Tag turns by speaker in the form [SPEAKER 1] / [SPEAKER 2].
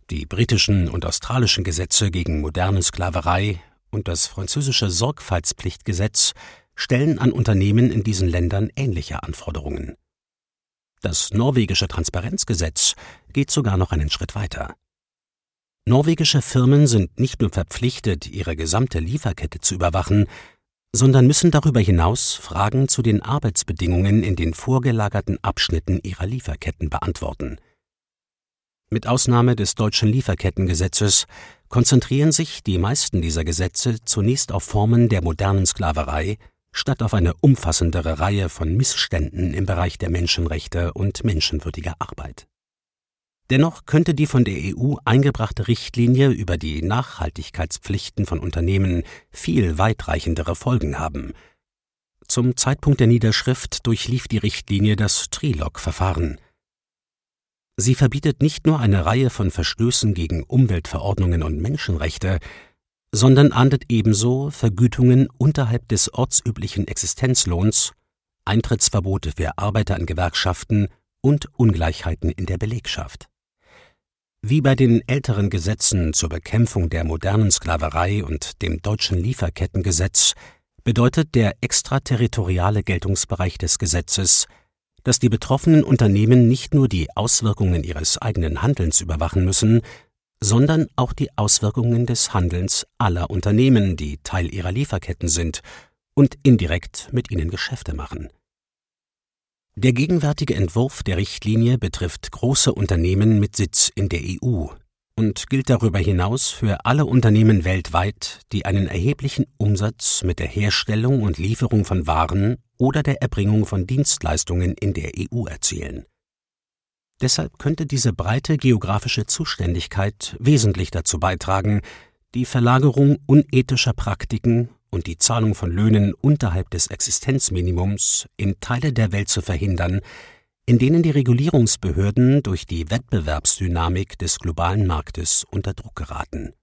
[SPEAKER 1] Die britischen und australischen Gesetze gegen moderne Sklaverei und das französische Sorgfaltspflichtgesetz stellen an Unternehmen in diesen Ländern ähnliche Anforderungen. Das norwegische Transparenzgesetz geht sogar noch einen Schritt weiter. Norwegische Firmen sind nicht nur verpflichtet, ihre gesamte Lieferkette zu überwachen, sondern müssen darüber hinaus Fragen zu den Arbeitsbedingungen in den vorgelagerten Abschnitten ihrer Lieferketten beantworten. Mit Ausnahme des deutschen Lieferkettengesetzes konzentrieren sich die meisten dieser Gesetze zunächst auf Formen der modernen Sklaverei, statt auf eine umfassendere Reihe von Missständen im Bereich der Menschenrechte und menschenwürdiger Arbeit. Dennoch könnte die von der EU eingebrachte Richtlinie über die Nachhaltigkeitspflichten von Unternehmen viel weitreichendere Folgen haben. Zum Zeitpunkt der Niederschrift durchlief die Richtlinie das Trilog-Verfahren. Sie verbietet nicht nur eine Reihe von Verstößen gegen Umweltverordnungen und Menschenrechte, sondern ahndet ebenso Vergütungen unterhalb des ortsüblichen Existenzlohns, Eintrittsverbote für Arbeiter in Gewerkschaften und Ungleichheiten in der Belegschaft. Wie bei den älteren Gesetzen zur Bekämpfung der modernen Sklaverei und dem deutschen Lieferkettengesetz bedeutet der extraterritoriale Geltungsbereich des Gesetzes, dass die betroffenen Unternehmen nicht nur die Auswirkungen ihres eigenen Handelns überwachen müssen, sondern auch die Auswirkungen des Handelns aller Unternehmen, die Teil ihrer Lieferketten sind und indirekt mit ihnen Geschäfte machen. Der gegenwärtige Entwurf der Richtlinie betrifft große Unternehmen mit Sitz in der EU und gilt darüber hinaus für alle Unternehmen weltweit, die einen erheblichen Umsatz mit der Herstellung und Lieferung von Waren oder der Erbringung von Dienstleistungen in der EU erzielen. Deshalb könnte diese breite geografische Zuständigkeit wesentlich dazu beitragen, die Verlagerung unethischer Praktiken und die Zahlung von Löhnen unterhalb des Existenzminimums in Teile der Welt zu verhindern, in denen die Regulierungsbehörden durch die Wettbewerbsdynamik des globalen Marktes unter Druck geraten.